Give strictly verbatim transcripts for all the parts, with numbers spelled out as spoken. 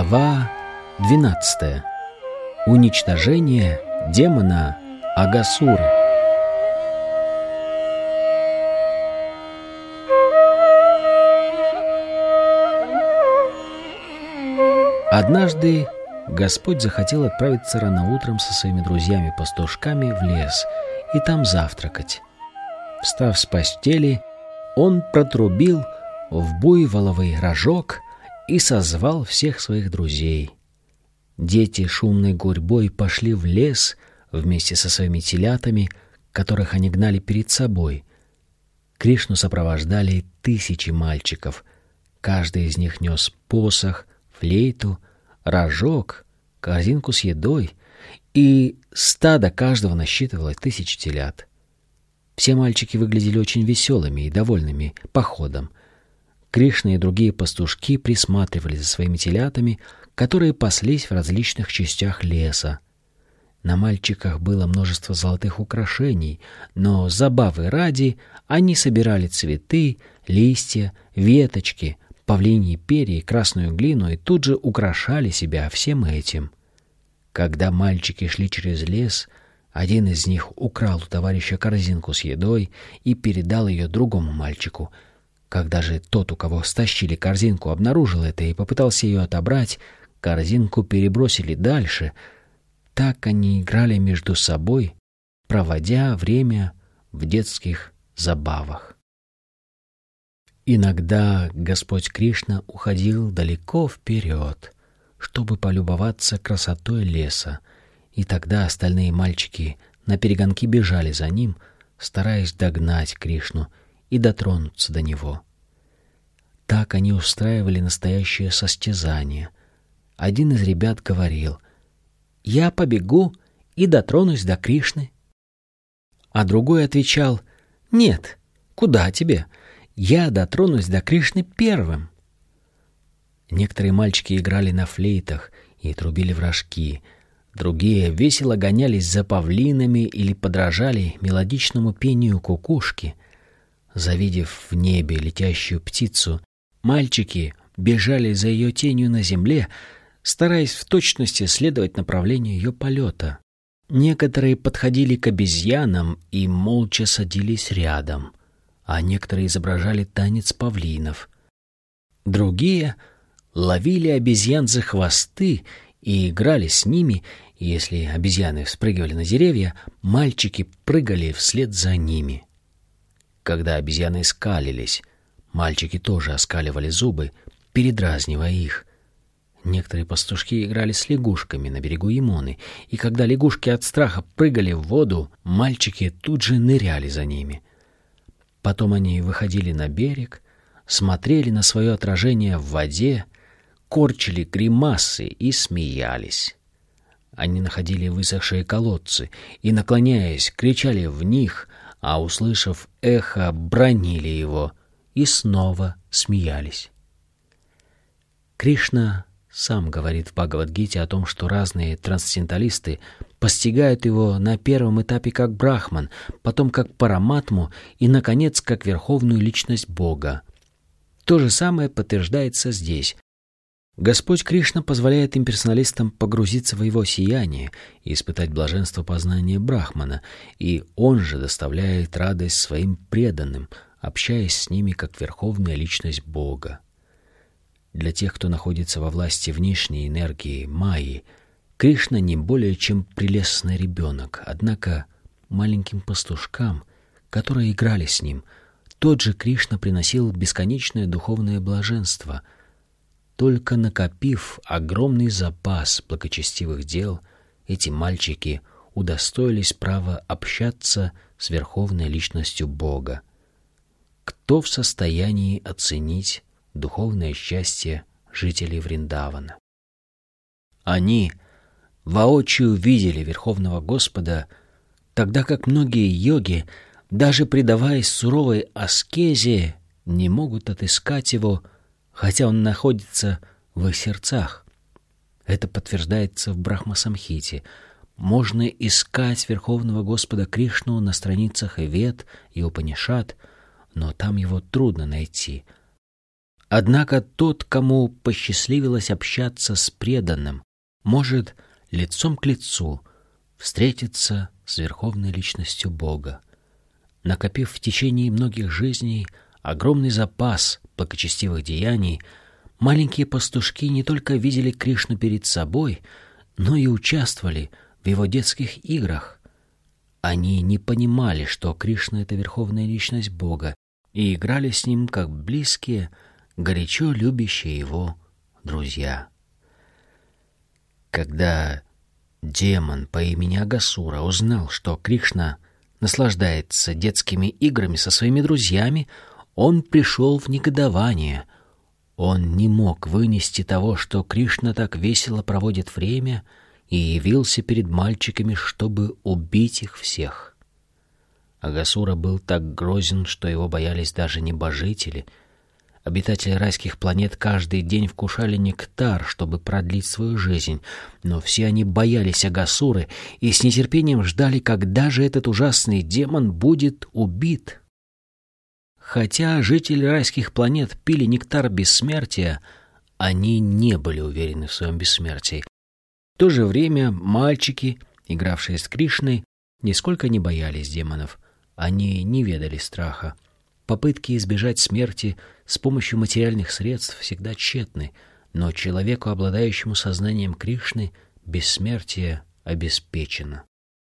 Глава двенадцатая. Уничтожение демона Агасуры. Однажды Господь захотел отправиться рано утром со своими друзьями-пастушками в лес и там завтракать. Встав с постели, он протрубил в буйволовый рожок и созвал всех своих друзей. Дети шумной гурьбой пошли в лес вместе со своими телятами, которых они гнали перед собой. Кришну сопровождали тысячи мальчиков. Каждый из них нес посох, флейту, рожок, корзинку с едой, и стадо каждого насчитывало тысячи телят. Все мальчики выглядели очень веселыми и довольными походом. Кришна и другие пастушки присматривали за своими телятами, которые паслись в различных частях леса. На мальчиках было множество золотых украшений, но забавы ради они собирали цветы, листья, веточки, павлиньи перья и красную глину и тут же украшали себя всем этим. Когда мальчики шли через лес, один из них украл у товарища корзинку с едой и передал ее другому мальчику. Когда же тот, у кого стащили корзинку, обнаружил это и попытался ее отобрать, корзинку перебросили дальше. Так они играли между собой, проводя время в детских забавах. Иногда Господь Кришна уходил далеко вперед, чтобы полюбоваться красотой леса, и тогда остальные мальчики наперегонки бежали за ним, стараясь догнать Кришну и дотронуться до него. Так они устраивали настоящее состязание. Один из ребят говорил: «Я побегу и дотронусь до Кришны». А другой отвечал: «Нет, куда тебе? Я дотронусь до Кришны первым». Некоторые мальчики играли на флейтах и трубили в рожки, другие весело гонялись за павлинами или подражали мелодичному пению кукушки. Завидев в небе летящую птицу, мальчики бежали за ее тенью на земле, стараясь в точности следовать направлению ее полета. Некоторые подходили к обезьянам и молча садились рядом, а некоторые изображали танец павлинов. Другие ловили обезьян за хвосты и играли с ними, и если обезьяны вспрыгивали на деревья, мальчики прыгали вслед за ними. Когда обезьяны скалились, мальчики тоже оскаливали зубы, передразнивая их. Некоторые пастушки играли с лягушками на берегу Ямуны, и когда лягушки от страха прыгали в воду, мальчики тут же ныряли за ними. Потом они выходили на берег, смотрели на свое отражение в воде, корчили гримасы и смеялись. Они находили высохшие колодцы и, наклоняясь, кричали в них, а, услышав эхо, бранили его и снова смеялись. Кришна сам говорит в Бхагавад-гите о том, что разные трансценденталисты постигают его на первом этапе как Брахман, потом как Параматму и, наконец, как верховную личность Бога. То же самое подтверждается здесь. Господь Кришна позволяет имперсоналистам погрузиться в его сияние и испытать блаженство познания Брахмана, и он же доставляет радость своим преданным, общаясь с ними как верховная личность Бога. Для тех, кто находится во власти внешней энергии Майи, Кришна не более чем прелестный ребенок, однако маленьким пастушкам, которые играли с ним, тот же Кришна приносил бесконечное духовное блаженство. Только накопив огромный запас благочестивых дел, эти мальчики удостоились права общаться с верховной личностью Бога. Кто в состоянии оценить духовное счастье жителей Вриндавана? Они воочию видели Верховного Господа, тогда как многие йоги, даже предаваясь суровой аскезе, не могут отыскать его, хотя он находится в их сердцах. Это подтверждается в Брахма-самхите. Можно искать Верховного Господа Кришну на страницах и Вед, и Упанишад, но там его трудно найти. Однако тот, кому посчастливилось общаться с преданным, может лицом к лицу встретиться с верховной личностью Бога. Накопив в течение многих жизней огромный запас благочестивых деяний, маленькие пастушки не только видели Кришну перед собой, но и участвовали в его детских играх. Они не понимали, что Кришна — это верховная личность Бога, и играли с ним как близкие, горячо любящие его друзья. Когда демон по имени Агасура узнал, что Кришна наслаждается детскими играми со своими друзьями, он пришел в негодование. Он не мог вынести того, что Кришна так весело проводит время, и явился перед мальчиками, чтобы убить их всех. Агасура был так грозен, что его боялись даже небожители. Обитатели райских планет каждый день вкушали нектар, чтобы продлить свою жизнь, но все они боялись Агасуры и с нетерпением ждали, когда же этот ужасный демон будет убит. Хотя жители райских планет пили нектар бессмертия, они не были уверены в своем бессмертии. В то же время мальчики, игравшие с Кришной, нисколько не боялись демонов. Они не ведали страха. Попытки избежать смерти с помощью материальных средств всегда тщетны, но человеку, обладающему сознанием Кришны, бессмертие обеспечено.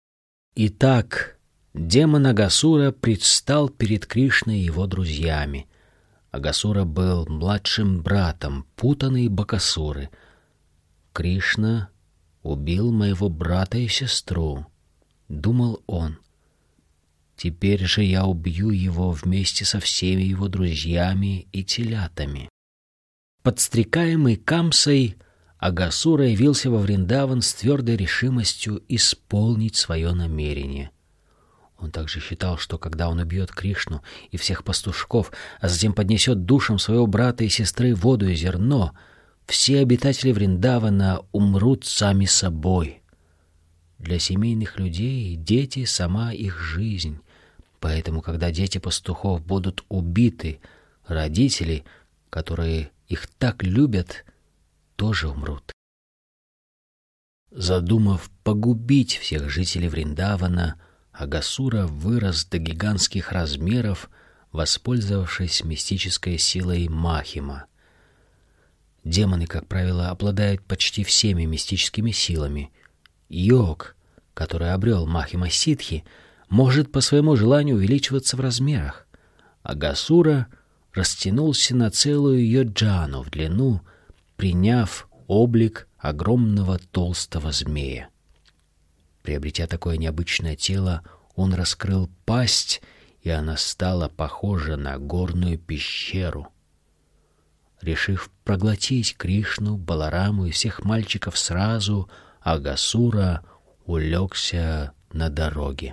Итак, демон Агасура предстал перед Кришной и его друзьями. Агасура был младшим братом Путаны и Бакасуры. Кришна убил моего брата и сестру, думал он. Теперь же я убью его вместе со всеми его друзьями и телятами. Подстрекаемый Камсой, Агасура явился во Вриндаван с твердой решимостью исполнить свое намерение. Он также считал, что когда он убьет Кришну и всех пастушков, а затем поднесет душам своего брата и сестры воду и зерно, все обитатели Вриндавана умрут сами собой. Для семейных людей дети — сама их жизнь. Поэтому, когда дети пастухов будут убиты, родители, которые их так любят, тоже умрут. Задумав погубить всех жителей Вриндавана, Агасура вырос до гигантских размеров, воспользовавшись мистической силой Махима. Демоны, как правило, обладают почти всеми мистическими силами. Йог, который обрел Махима Ситхи, может по своему желанию увеличиваться в размерах. Агасура растянулся на целую йоджану в длину, приняв облик огромного толстого змея. Приобретя такое необычное тело, он раскрыл пасть, и она стала похожа на горную пещеру. Решив проглотить Кришну, Балараму и всех мальчиков сразу, Агасура улегся на дороге.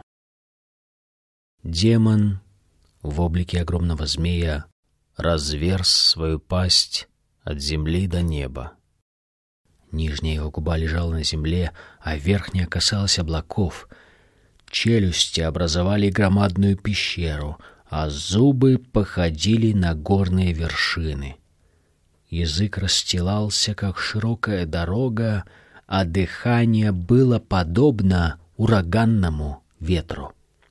Демон в облике огромного змея разверз свою пасть от земли до неба. Нижняя его губа лежала на земле, а верхняя касалась облаков. Челюсти образовали громадную пещеру, а зубы походили на горные вершины. Язык расстилался, как широкая дорога, а дыхание было подобно ураганному ветру.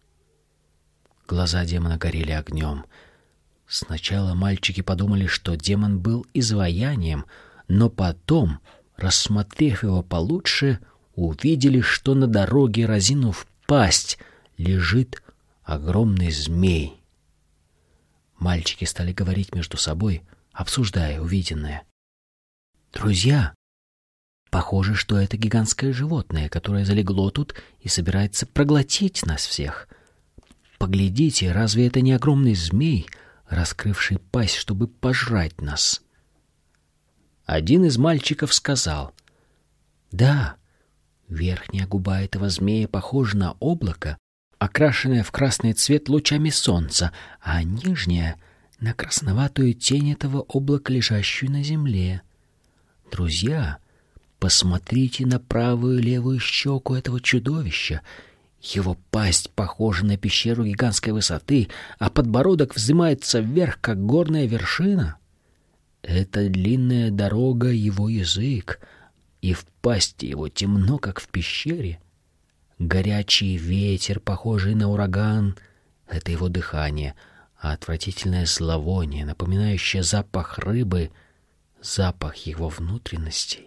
Глаза демона горели огнем. Сначала мальчики подумали, что демон был изваянием, но потом, рассмотрев его получше, увидели, что на дороге, разинув пасть, лежит огромный змей. Мальчики стали говорить между собой, обсуждая увиденное. «Друзья, похоже, что это гигантское животное, которое залегло тут и собирается проглотить нас всех. Поглядите, разве это не огромный змей, раскрывший пасть, чтобы пожрать нас?» Один из мальчиков сказал: «Да, верхняя губа этого змея похожа на облако, окрашенное в красный цвет лучами солнца, а нижняя — на красноватую тень этого облака, лежащую на земле. Друзья, посмотрите на правую и левую щеку этого чудовища. Его пасть похожа на пещеру гигантской высоты, а подбородок вздымается вверх, как горная вершина. Эта длинная дорога — его язык, и в пасти его темно, как в пещере. Горячий ветер, похожий на ураган — это его дыхание, а отвратительное зловоние, напоминающее запах рыбы — запах его внутренностей.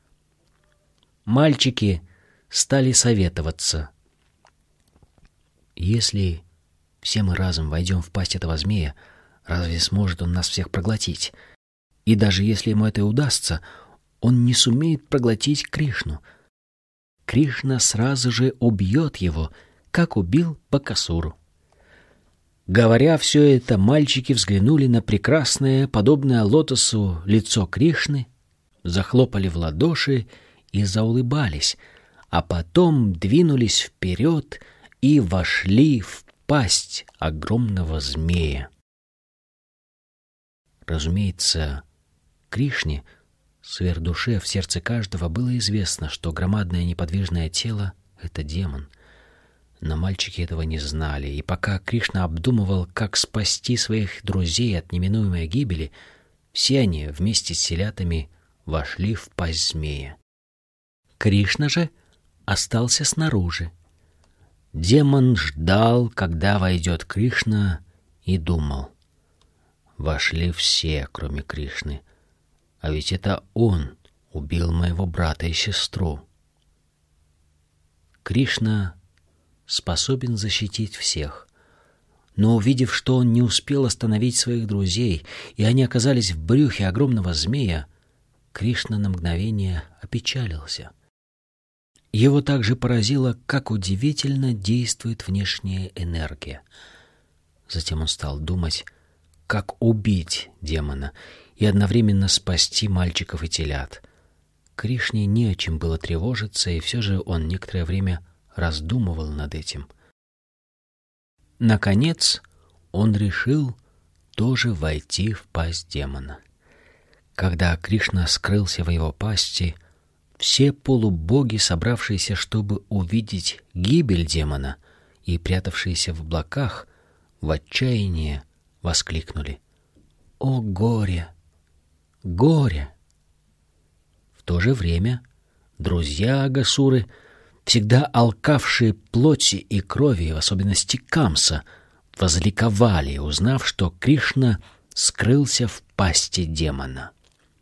Мальчики стали советоваться. Если все мы разом войдем в пасть этого змея, разве сможет он нас всех проглотить? И даже если ему это и удастся, он не сумеет проглотить Кришну. Кришна сразу же убьет его, как убил Бакасуру. Говоря все это, мальчики взглянули на прекрасное, подобное лотосу, лицо Кришны, захлопали в ладоши и заулыбались, а потом двинулись вперед и вошли в пасть огромного змея. Разумеется, Кришне, сверхдуше, в сердце каждого было известно, что громадное неподвижное тело — это демон. Но мальчики этого не знали, и пока Кришна обдумывал, как спасти своих друзей от неминуемой гибели, все они вместе с селятами вошли в пасть змея. Кришна же остался снаружи. Демон ждал, когда войдет Кришна, и думал: вошли все, кроме Кришны, а ведь это он убил моего брата и сестру. Кришна способен защитить всех, но, увидев, что он не успел остановить своих друзей, и они оказались в брюхе огромного змея, Кришна на мгновение опечалился. Его также поразило, как удивительно действует внешняя энергия. Затем он стал думать, как убить демона и одновременно спасти мальчиков и телят. Кришне не о чем было тревожиться, и все же он некоторое время раздумывал над этим. Наконец, он решил тоже войти в пасть демона. Когда Кришна скрылся в его пасти, все полубоги, собравшиеся, чтобы увидеть гибель демона, и прятавшиеся в облаках, в отчаянии воскликнули: «О горе! Горе!» В то же время друзья Агасуры, всегда алкавшие плоти и крови, в особенности Камса, возликовали, узнав, что Кришна скрылся в пасти демона.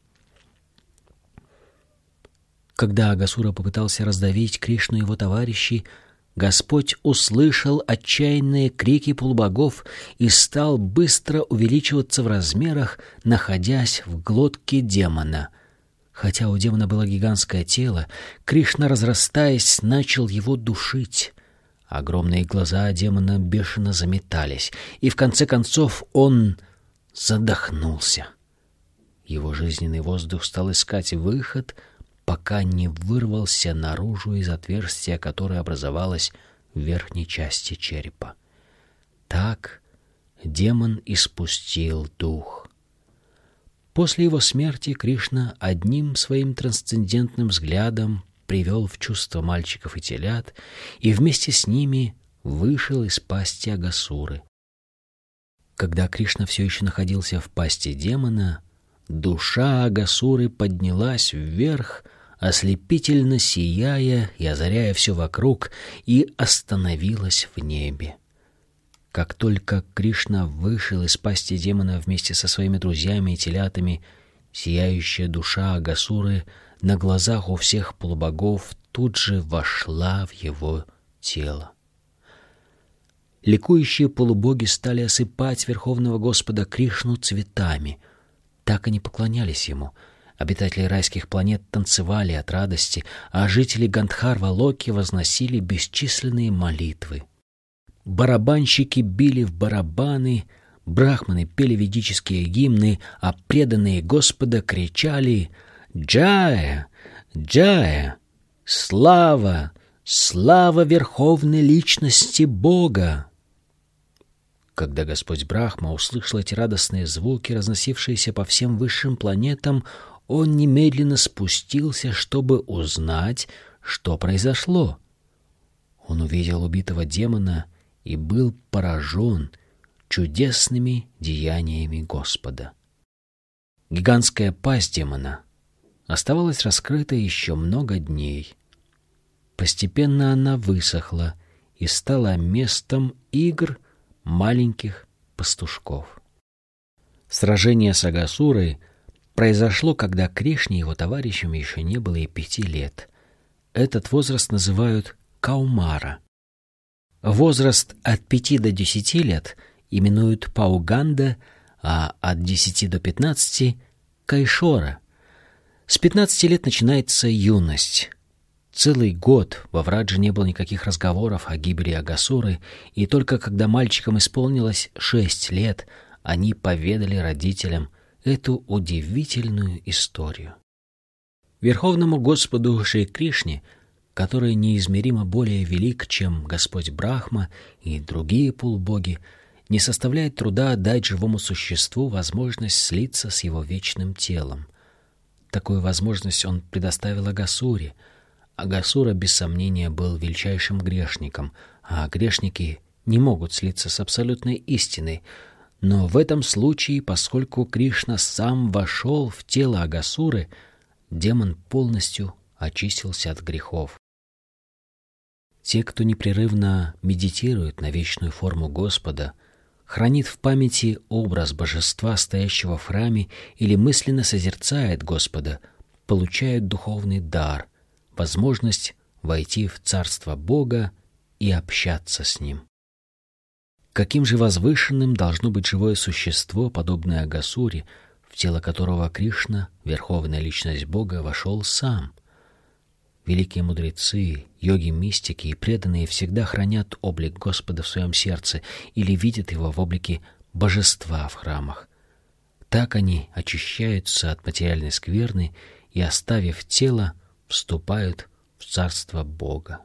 Когда Агасура попытался раздавить Кришну и его товарищей, Господь услышал отчаянные крики полубогов и стал быстро увеличиваться в размерах, находясь в глотке демона. Хотя у демона было гигантское тело, Кришна, разрастаясь, начал его душить. Огромные глаза демона бешено заметались, и в конце концов он задохнулся. Его жизненный воздух стал искать выход, пока не вырвался наружу из отверстия, которое образовалось в верхней части черепа. Так демон испустил дух. После его смерти Кришна одним своим трансцендентным взглядом привел в чувство мальчиков и телят и вместе с ними вышел из пасти Агасуры. Когда Кришна все еще находился в пасти демона, душа Агасуры поднялась вверх, ослепительно сияя и озаряя все вокруг, и остановилась в небе. Как только Кришна вышел из пасти демона вместе со своими друзьями и телятами, сияющая душа Агасуры на глазах у всех полубогов тут же вошла в его тело. Ликующие полубоги стали осыпать Верховного Господа Кришну цветами. Так они поклонялись ему. Обитатели райских планет танцевали от радости, а жители Гандхарва-Локи возносили бесчисленные молитвы. Барабанщики били в барабаны, брахманы пели ведические гимны, а преданные Господа кричали: «Джая! Джая! Слава! Слава Верховной Личности Бога!» Когда Господь Брахма услышал эти радостные звуки, разносившиеся по всем высшим планетам, он немедленно спустился, чтобы узнать, что произошло. Он увидел убитого демона и был поражен чудесными деяниями Господа. Гигантская пасть демона оставалась раскрытой еще много дней. Постепенно она высохла и стала местом игр маленьких пастушков. Сражение с Агасурой произошло, когда Кришне и его товарищам еще не было и пяти лет. Этот возраст называют Каумара. Возраст от пяти до десяти лет именуют Пауганда, а от десяти до пятнадцати — Кайшора. С пятнадцати лет начинается юность. Целый год во Врадже не было никаких разговоров о гибели Агасуры, и только когда мальчикам исполнилось шесть лет, они поведали родителям эту удивительную историю. Верховному Господу Шри Кришне, который неизмеримо более велик, чем Господь Брахма и другие полубоги, не составляет труда дать живому существу возможность слиться с его вечным телом. Такую возможность он предоставил Агасуре. Агасура, без сомнения, был величайшим грешником, а грешники не могут слиться с абсолютной истиной. Но в этом случае, поскольку Кришна сам вошел в тело Агасуры, демон полностью очистился от грехов. Те, кто непрерывно медитирует на вечную форму Господа, хранит в памяти образ божества, стоящего в храме, или мысленно созерцает Господа, получают духовный дар, возможность войти в царство Бога и общаться с Ним. Каким же возвышенным должно быть живое существо, подобное Агасуре, в тело которого Кришна, верховная личность Бога, вошел сам? Великие мудрецы, йоги-мистики и преданные всегда хранят облик Господа в своем сердце или видят его в облике божества в храмах. Так они очищаются от материальной скверны и, оставив тело, вступают в царство Бога.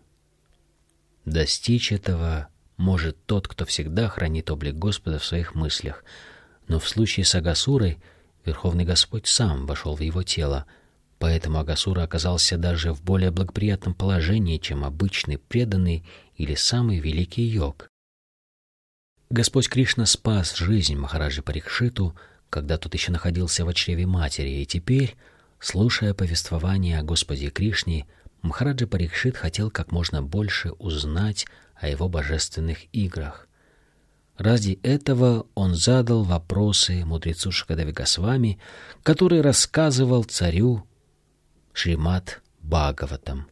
Достичь этого может тот, кто всегда хранит облик Господа в своих мыслях, но в случае с Агасурой Верховный Господь сам вошел в его тело, поэтому Агасура оказался даже в более благоприятном положении, чем обычный преданный или самый великий йог. Господь Кришна спас жизнь Махараджи Парикшиту, когда тот еще находился в чреве матери, и теперь, слушая повествование о Господе Кришне, Махараджа Парикшит хотел как можно больше узнать о его божественных играх. Ради этого он задал вопросы мудрецу Шукадеве Госвами, который рассказывал царю Шримад Бхагаватам.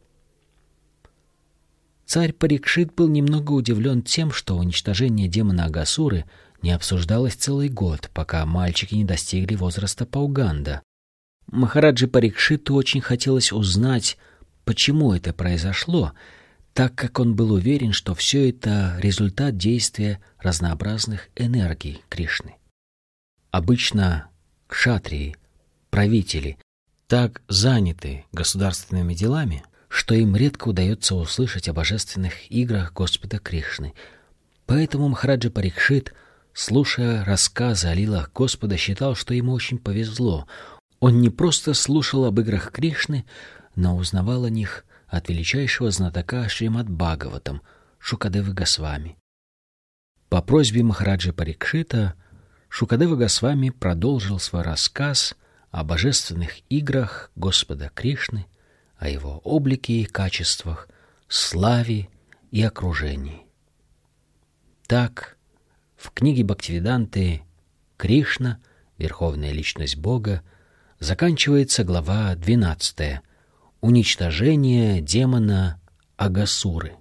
Царь Парикшит был немного удивлен тем, что уничтожение демона Агасуры не обсуждалось целый год, пока мальчики не достигли возраста Пауганда. Махараджи Парикшиту очень хотелось узнать, почему это произошло, так как он был уверен, что все это результат действия разнообразных энергий Кришны. Обычно кшатрии, правители, так заняты государственными делами, что им редко удается услышать о божественных играх Господа Кришны. Поэтому Махараджа Парикшит, слушая рассказы о лилах Господа, считал, что ему очень повезло. Он не просто слушал об играх Кришны, но узнавал о них от величайшего знатока Шримад Бхагаватам Шукадевы Госвами. По просьбе Махараджи Парикшита Шукадева Госвами продолжил свой рассказ о божественных играх Господа Кришны, о его облике и качествах, славе и окружении. Так, в книге Бхактивиданты «Кришна, Верховная Личность Бога» заканчивается глава двенадцатая «Уничтожение демона Агасуры».